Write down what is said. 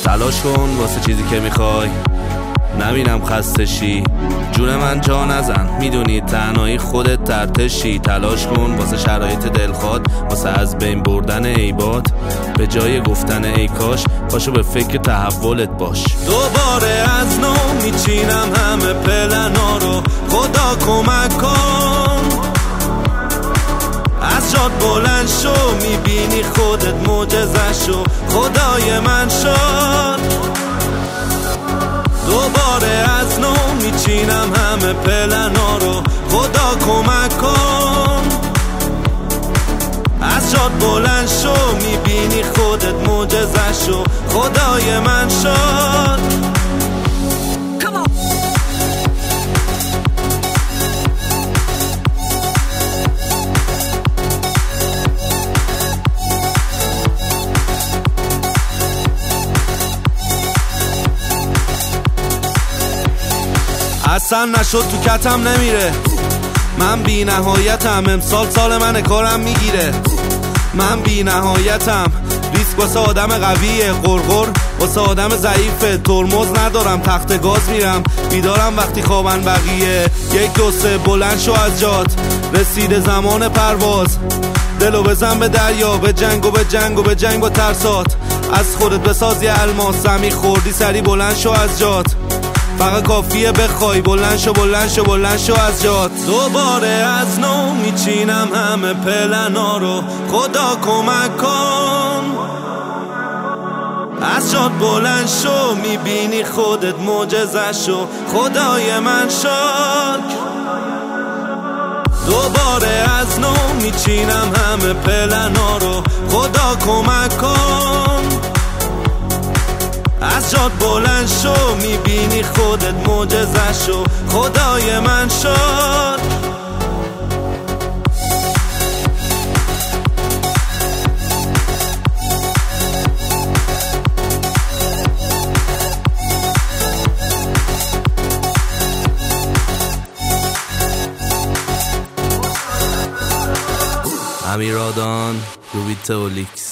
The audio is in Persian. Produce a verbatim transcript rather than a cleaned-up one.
تلاش کن واسه چیزی که میخوای، نبینم خسته شی. جون من جا نزن، میدونی تنهایی خودت ترتشی. تلاش کن واسه شرایط دلخواد، واسه از بین بردن عیبات. به جای گفتن ای کاش، پاشو به فکر تحولت باش. دوباره از نو میچینم همه پلنا رو، خدا کمک کن. از جات بلند شو، میبینی خودت معجزه شو، خدای من شد. دوباره از نو میچینم همه پلنا رو، خدا کمک کن. از جات بلند شو، میبینی خودت معجزه شو، خدای من شد. اصلا نشد تو کتم نمیره، من بی نهایتم. امسال سال من کارم میگیره، من بی نهایتم. ریسک واسه آدم قویه، غرغر واسه آدم ضعیفه. ترمز ندارم، تخت گاز میرم، بیدارم وقتی خوابن بقیه. یک دو سه بلند شو از جات، رسیده زمان پرواز. دلو بزن به دریا، به جنگ و به جنگ و به جنگ با ترسات. از خودت بساز یه الماس، زمین خوردی سری بلند شو از جات. فقط کافیه بخوای، بلند شو بلند شو بلند شو از جات. دوباره از نو میچینم همه پلنا رو، خدا کمک کن. از جات بلند شو، میبینی خودت معجزه شو، خدای من شکر. دوباره از نو میچینم همه پلنا رو، خدا کمک کن. از جات بلند شو، میبینی خودت معجزه شو، خدای من شد. امیرادان روبیتولیکس.